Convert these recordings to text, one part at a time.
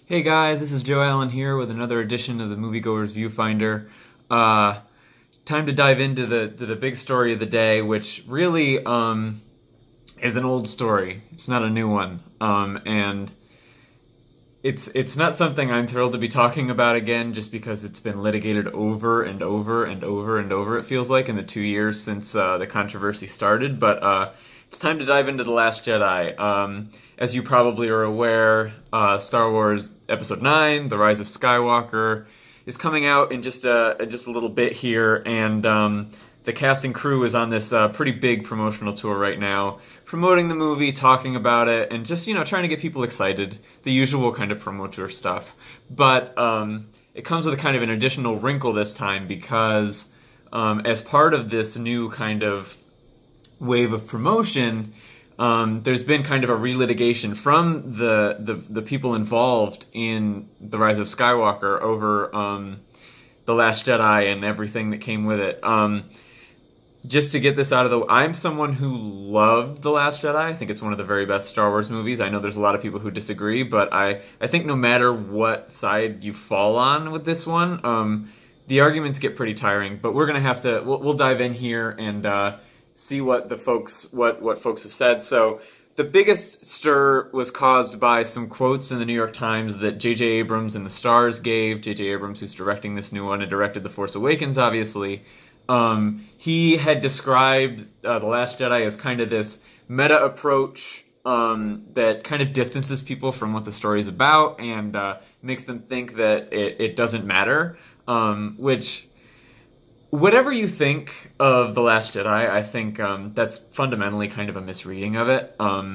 Hey guys, this is Joe Allen here with another edition of the Moviegoers Viewfinder. Time to dive into the big story of the day, which really is an old story. It's not a new one, and it's not something I'm thrilled to be talking about again, just because it's been litigated over and over and over and over. It feels like in the 2 years since the controversy started, but it's time to dive into The Last Jedi. As you probably are aware, Star Wars Episode 9, The Rise of Skywalker, is coming out in just a little bit here, and the cast and crew is on this pretty big promotional tour right now, promoting the movie, talking about it, and just, trying to get people excited, the usual kind of promo tour stuff. But it comes with a kind of an additional wrinkle this time, because as part of this new kind of wave of promotion, there's been kind of a relitigation from the people involved in The Rise of Skywalker over The Last Jedi and everything that came with it. Just to get this out of the way, I'm someone who loved The Last Jedi. I think it's one of the very best Star Wars movies. I know there's a lot of people who disagree, but I think no matter what side you fall on with this one, the arguments get pretty tiring. But we're gonna have to we'll dive in here and see what folks have said. So the biggest stir was caused by some quotes in the New York Times that J.J. Abrams and the Stars gave. J.J. Abrams, who's directing this new one and directed The Force Awakens, obviously. He had described The Last Jedi as kind of this meta approach that kind of distances people from what the story is about and makes them think that it doesn't matter, which... Whatever you think of The Last Jedi, I think that's fundamentally kind of a misreading of it.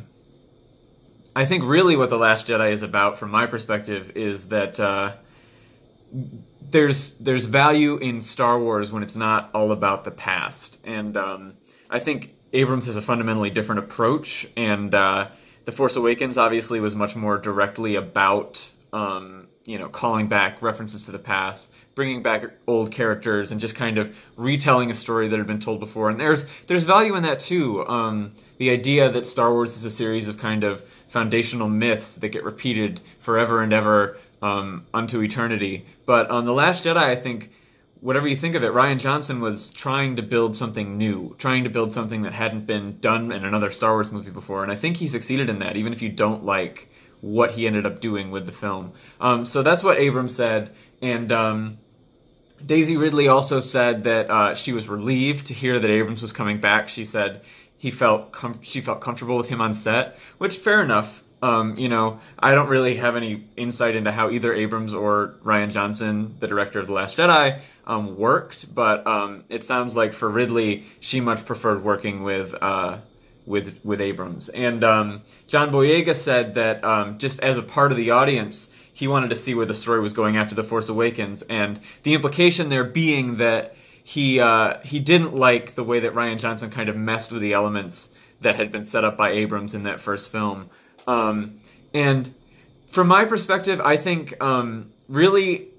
I think really what The Last Jedi is about, from my perspective, is that there's value in Star Wars when it's not all about the past. And I think Abrams has a fundamentally different approach, and The Force Awakens obviously was much more directly about calling back references to the past, bringing back old characters, and just kind of retelling a story that had been told before. And there's value in that too. The idea that Star Wars is a series of kind of foundational myths that get repeated forever and ever unto eternity. But The Last Jedi, I think, whatever you think of it, Rian Johnson was trying to build something new, trying to build something that hadn't been done in another Star Wars movie before. And I think he succeeded in that, even if you don't like what he ended up doing with the film. So that's what Abrams said. And Daisy Ridley also said that she was relieved to hear that Abrams was coming back. She said she felt comfortable with him on set, which, fair enough. I don't really have any insight into how either Abrams or Rian Johnson, the director of The Last Jedi, worked, but it sounds like for Ridley, she much preferred working with Abrams. And John Boyega said that just as a part of the audience, he wanted to see where the story was going after The Force Awakens, and the implication there being that he didn't like the way that Rian Johnson kind of messed with the elements that had been set up by Abrams in that first film. And from my perspective, I think really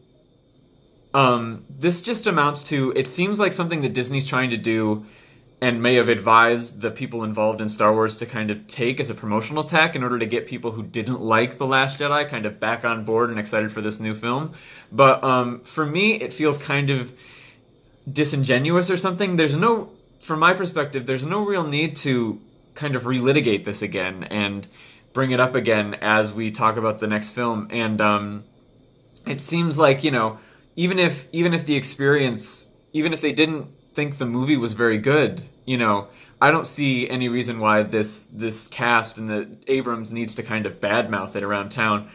this just amounts to, it seems like something that Disney's trying to do and may have advised the people involved in Star Wars to kind of take as a promotional tack in order to get people who didn't like The Last Jedi kind of back on board and excited for this new film. But for me, it feels kind of disingenuous or something. From my perspective, there's no real need to kind of relitigate this again and bring it up again as we talk about the next film. And it seems like, even if the experience, even if they didn't think the movie was very good, I don't see any reason why this cast and the Abrams needs to kind of badmouth it around town.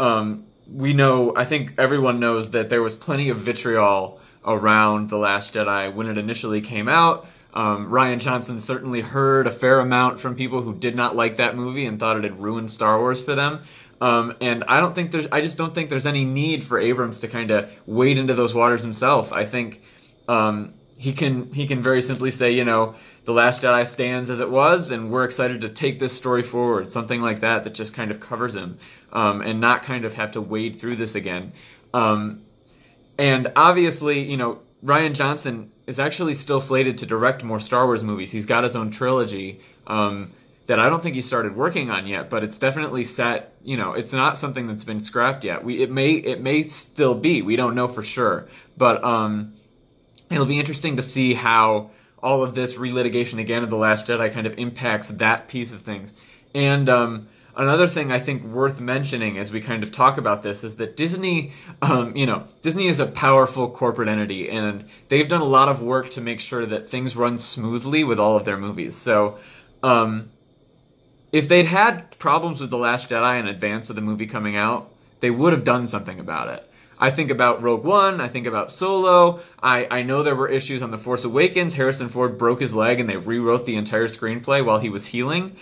I think everyone knows that there was plenty of vitriol around The Last Jedi when it initially came out. Rian Johnson certainly heard a fair amount from people who did not like that movie and thought it had ruined Star Wars for them. And I just don't think there's any need for Abrams to kind of wade into those waters himself. I think he can very simply say, The Last Jedi stands as it was, and we're excited to take this story forward. Something like that just kind of covers him, and not kind of have to wade through this again. And obviously, Rian Johnson is actually still slated to direct more Star Wars movies. He's got his own trilogy. that I don't think he started working on yet, but it's definitely set. You know, it's not something that's been scrapped yet. It may still be. We don't know for sure, but it'll be interesting to see how all of this relitigation again of The Last Jedi kind of impacts that piece of things. And another thing I think worth mentioning as we kind of talk about this is that Disney, Disney is a powerful corporate entity, and they've done a lot of work to make sure that things run smoothly with all of their movies. So, if they'd had problems with The Last Jedi in advance of the movie coming out, they would have done something about it. I think about Rogue One, I think about Solo, I know there were issues on The Force Awakens. Harrison Ford broke his leg and they rewrote the entire screenplay while he was healing.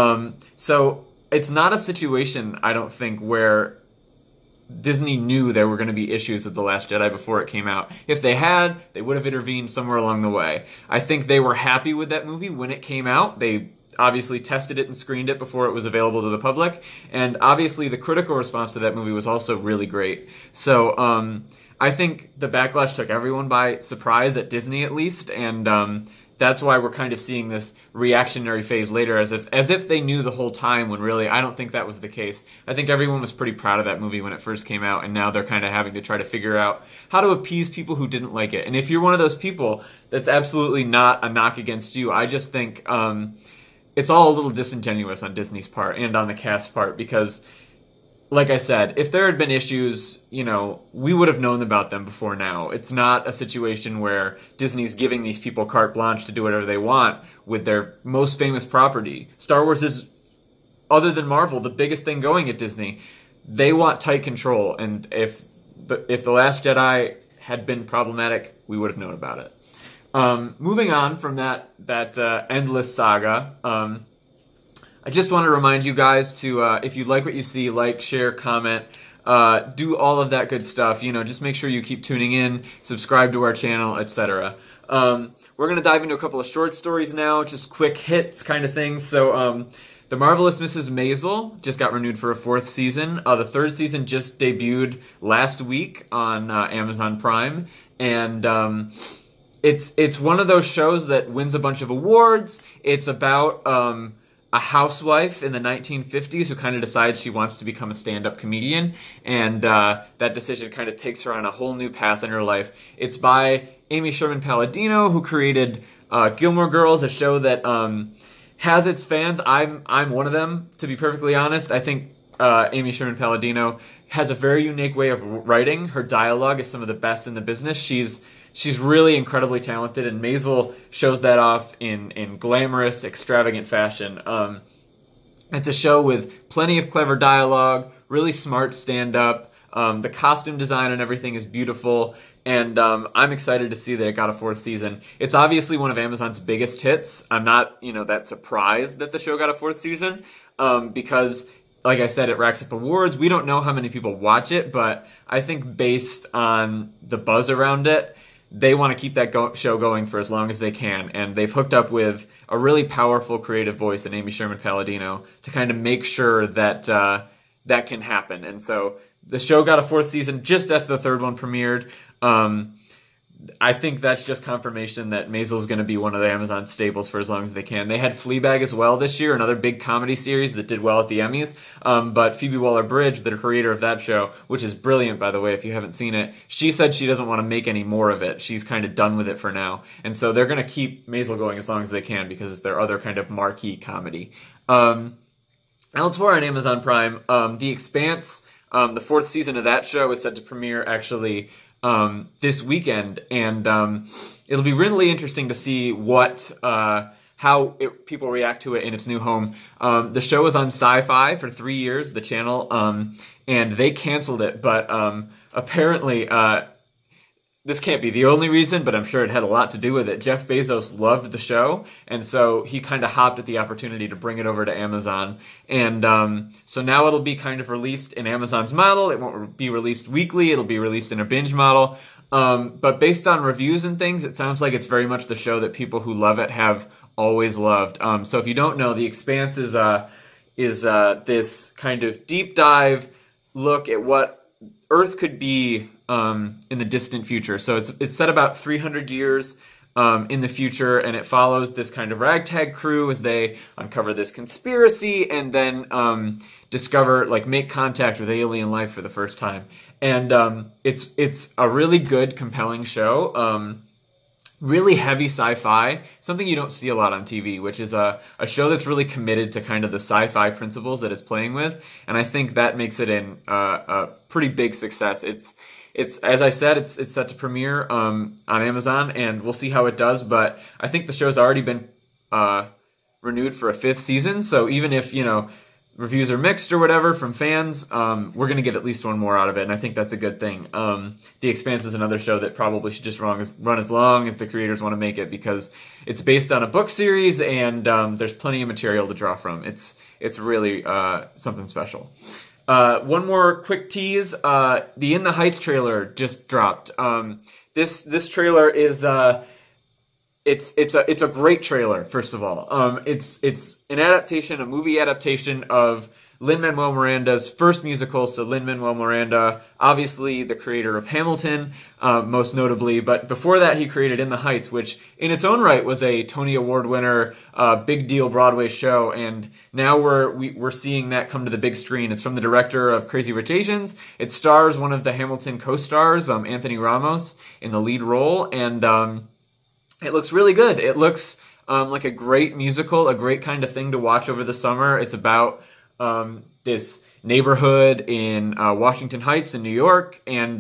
So it's not a situation, I don't think, where Disney knew there were going to be issues with The Last Jedi before it came out. If they had, they would have intervened somewhere along the way. I think they were happy with that movie when it came out. They obviously tested it and screened it before it was available to the public, and obviously the critical response to that movie was also really great. So I think the backlash took everyone by surprise, at Disney at least, and that's why we're kind of seeing this reactionary phase later, as if they knew the whole time, when really I don't think that was the case. I think everyone was pretty proud of that movie when it first came out, and now they're kind of having to try to figure out how to appease people who didn't like it. And if you're one of those people, that's absolutely not a knock against you. I just think it's all a little disingenuous on Disney's part and on the cast's part, because, like I said, if there had been issues, we would have known about them before now. It's not a situation where Disney's giving these people carte blanche to do whatever they want with their most famous property. Star Wars is, other than Marvel, the biggest thing going at Disney. They want tight control, and if The Last Jedi had been problematic, we would have known about it. Moving on from that endless saga, I just want to remind you guys to, if you like what you see, like, share, comment, do all of that good stuff. Just make sure you keep tuning in, subscribe to our channel, etc. We're going to dive into a couple of short stories now, just quick hits kind of things. So, The Marvelous Mrs. Maisel just got renewed for a 4th season. The 3rd season just debuted last week on Amazon Prime, and it's one of those shows that wins a bunch of awards. It's about a housewife in the 1950s who kind of decides she wants to become a stand-up comedian, and that decision kind of takes her on a whole new path in her life. It's by Amy Sherman Palladino, who created Gilmore Girls, a show that has its fans. I'm one of them, to be perfectly honest. I think Amy Sherman Palladino has a very unique way of writing. Her dialogue is some of the best in the business. She's really incredibly talented, and Maisel shows that off in glamorous, extravagant fashion. It's a show with plenty of clever dialogue, really smart stand-up. The costume design and everything is beautiful, and I'm excited to see that it got a 4th season. It's obviously one of Amazon's biggest hits. I'm not, that surprised that the show got a 4th season, because, like I said, it racks up awards. We don't know how many people watch it, but I think based on the buzz around it, they want to keep that show going for as long as they can, and they've hooked up with a really powerful creative voice in Amy Sherman Palladino to kind of make sure that that can happen. And so the show got a 4th season just after the 3rd one premiered. I think that's just confirmation that Maisel's going to be one of the Amazon staples for as long as they can. They had Fleabag as well this year, another big comedy series that did well at the Emmys. But Phoebe Waller-Bridge, the creator of that show, which is brilliant, by the way, if you haven't seen it, she said she doesn't want to make any more of it. She's kind of done with it for now. And so they're going to keep Maisel going as long as they can, because it's their other kind of marquee comedy. Elsewhere on Amazon Prime, The Expanse, the 4th season of that show is set to premiere actually this weekend, and it'll be really interesting to see how people react to it in its new home. The show was on Sci-Fi for 3 years, the channel, and they canceled it, but apparently this can't be the only reason, but I'm sure it had a lot to do with it. Jeff Bezos loved the show, and so he kind of hopped at the opportunity to bring it over to Amazon. And so now it'll be kind of released in Amazon's model. It won't be released weekly. It'll be released in a binge model. But based on reviews and things, it sounds like it's very much the show that people who love it have always loved. So if you don't know, The Expanse is this kind of deep dive look at what Earth could be in the distant future. So it's set about 300 years in the future, and it follows this kind of ragtag crew as they uncover this conspiracy and then discover, like, make contact with alien life for the first time. And it's a really good, compelling show. Really heavy sci-fi, something you don't see a lot on TV, which is a show that's really committed to kind of the sci-fi principles that it's playing with, and I think that makes it a pretty big success. It's as I said, it's set to premiere on Amazon, and we'll see how it does, but I think the show's already been renewed for a 5th season, so even if, reviews are mixed or whatever from fans, we're going to get at least one more out of it, and I think that's a good thing. The Expanse is another show that probably should just run as long as the creators want to make it, because it's based on a book series, and there's plenty of material to draw from. It's really something special. One more quick tease. The In the Heights trailer just dropped. This trailer is it's a great trailer, first of all. It's an adaptation, a movie adaptation of Lin-Manuel Miranda's first musical. So Lin-Manuel Miranda, obviously the creator of Hamilton, most notably, but before that he created In the Heights, which in its own right was a Tony Award winner, big deal Broadway show, and now we're seeing that come to the big screen. It's from the director of Crazy Rich Asians. It stars one of the Hamilton co-stars, Anthony Ramos, in the lead role, and it looks really good. It looks like a great musical, a great kind of thing to watch over the summer. It's about this neighborhood in Washington Heights in New York, and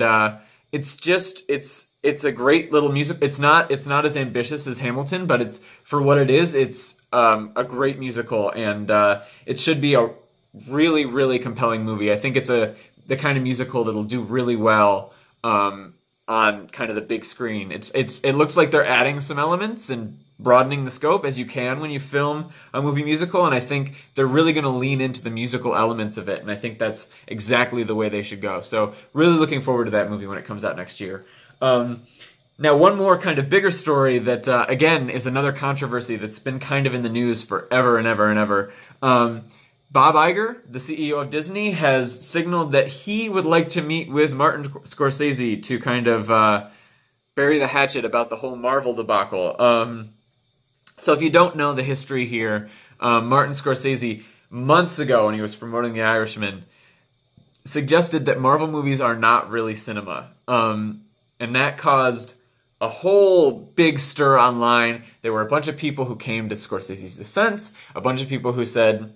it's a great little music. It's not as ambitious as Hamilton, but it's, for what it is, it's a great musical, and it should be a really, really compelling movie. I think it's the kind of musical that'll do really well on kind of the big screen. It looks like they're adding some elements and broadening the scope, as you can when you film a movie musical, and I think they're really going to lean into the musical elements of it, and I think that's exactly the way they should go. So really looking forward to that movie when it comes out next year. Now, one more kind of bigger story that, again, is another controversy that's been kind of in the news forever and ever and ever. Bob Iger, the CEO of Disney, has signaled that he would like to meet with Martin Scorsese to kind of bury the hatchet about the whole Marvel debacle. So if you don't know the history here, Martin Scorsese, months ago when he was promoting The Irishman, suggested that Marvel movies are not really cinema. And that caused a whole big stir online. There were a bunch of people who came to Scorsese's defense, a bunch of people who said,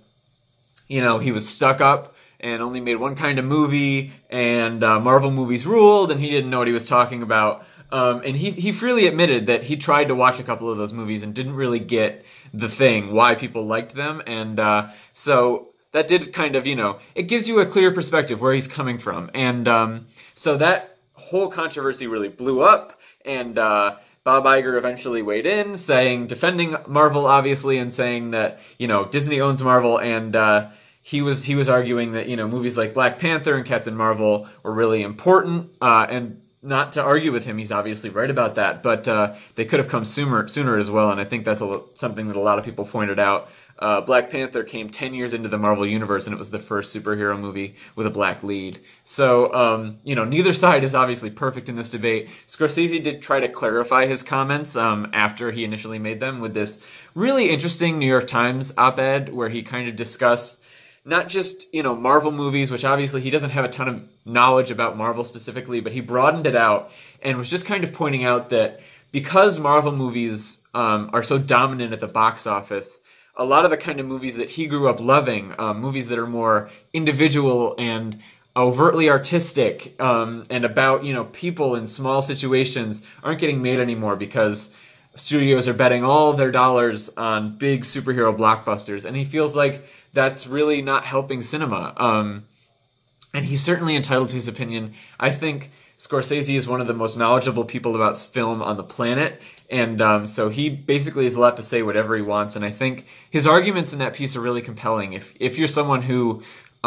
he was stuck up and only made one kind of movie, and Marvel movies ruled, and he didn't know what he was talking about. And he freely admitted that he tried to watch a couple of those movies and didn't really get the thing, why people liked them. And so that did kind of, it gives you a clear perspective where he's coming from. And so that whole controversy really blew up, and Bob Iger eventually weighed in, defending Marvel, obviously, and saying that, Disney owns Marvel, and he was arguing that, movies like Black Panther and Captain Marvel were really important, and not to argue with him, he's obviously right about that, but they could have come sooner as well, and I think that's something that a lot of people pointed out. Black Panther came 10 years into the Marvel Universe, and it was the first superhero movie with a black lead. So, neither side is obviously perfect in this debate. Scorsese did try to clarify his comments after he initially made them with this really interesting New York Times op-ed where he kind of discussed not just, Marvel movies, which obviously he doesn't have a ton of knowledge about Marvel specifically, but he broadened it out and was just kind of pointing out that because Marvel movies are so dominant at the box office, a lot of the kind of movies that he grew up loving, movies that are more individual and overtly artistic, and about, people in small situations, aren't getting made anymore because studios are betting all their dollars on big superhero blockbusters, and he feels like that's really not helping cinema. And he's certainly entitled to his opinion. I think Scorsese is one of the most knowledgeable people about film on the planet, and so he basically has allowed to say whatever he wants, and I think his arguments in that piece are really compelling. If you're someone who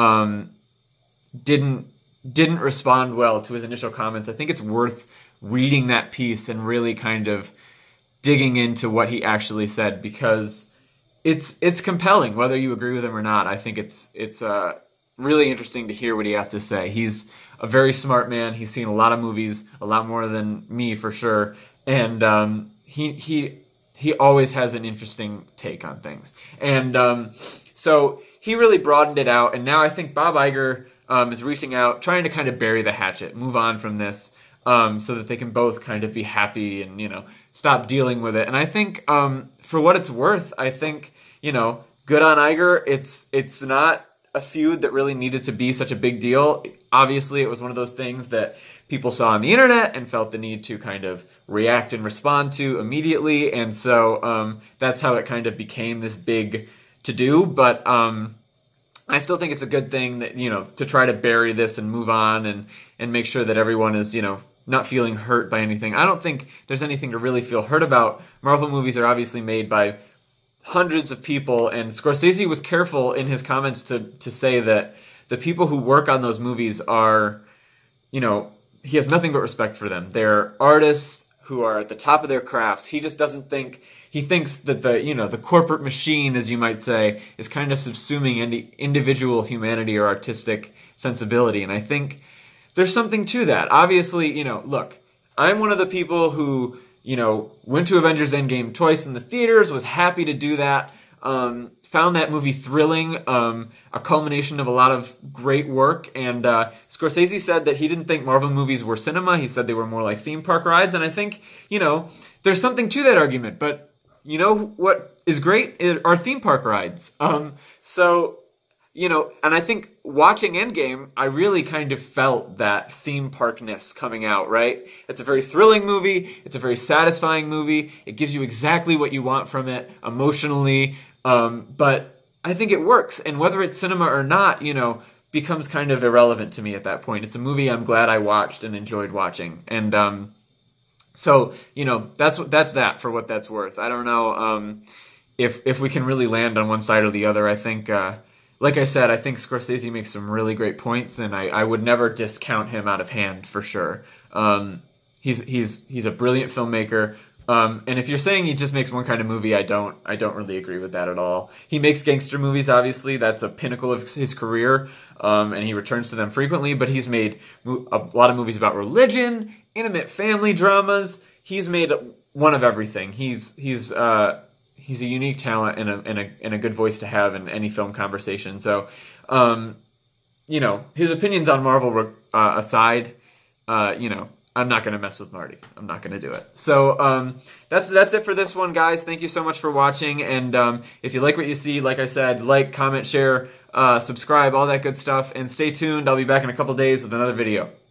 didn't respond well to his initial comments, I think it's worth reading that piece and really kind of digging into what he actually said, because it's compelling, whether you agree with him or not. I think it's really interesting to hear what he has to say. He's a very smart man. He's seen a lot of movies, a lot more than me for sure, and he always has an interesting take on things. And so he really broadened it out, and now I think Bob Iger is reaching out, trying to kind of bury the hatchet, move on from this, so that they can both kind of be happy and, stop dealing with it. And I think, for what it's worth, I think, good on Iger. It's not a feud that really needed to be such a big deal. Obviously, it was one of those things that people saw on the internet and felt the need to kind of react and respond to immediately. And so that's how it kind of became this big to-do. But I still think it's a good thing that, to try to bury this and move on and make sure that everyone is, not feeling hurt by anything. I don't think there's anything to really feel hurt about. Marvel movies are obviously made by hundreds of people, and Scorsese was careful in his comments to say that the people who work on those movies are, he has nothing but respect for them. They're artists who are at the top of their crafts. He just doesn't think, he thinks that the corporate machine, as you might say, is kind of subsuming any individual humanity or artistic sensibility. And I think there's something to that. Obviously, look, I'm one of the people who, went to Avengers Endgame twice in the theaters, was happy to do that, found that movie thrilling, a culmination of a lot of great work, and Scorsese said that he didn't think Marvel movies were cinema. He said they were more like theme park rides, and I think, there's something to that argument, but you know what is great are theme park rides. And I think watching Endgame, I really kind of felt that theme parkness coming out, right? It's a very thrilling movie. It's a very satisfying movie. It gives you exactly what you want from it emotionally. But I think it works. And whether it's cinema or not, becomes kind of irrelevant to me at that point. It's a movie I'm glad I watched and enjoyed watching. And so, that's that for what that's worth. I don't know if we can really land on one side or the other. I think... like I said, I think Scorsese makes some really great points, and I would never discount him out of hand for sure. He's a brilliant filmmaker, and if you're saying he just makes one kind of movie, I don't really agree with that at all. He makes gangster movies, obviously, that's a pinnacle of his career, and he returns to them frequently. But he's made a lot of movies about religion, intimate family dramas. He's made one of everything. He's a unique talent and a good voice to have in any film conversation. So, his opinions on Marvel aside, I'm not going to mess with Marty. I'm not going to do it. So that's it for this one, guys. Thank you so much for watching. And if you like what you see, like I said, like, comment, share, subscribe, all that good stuff. And stay tuned. I'll be back in a couple days with another video.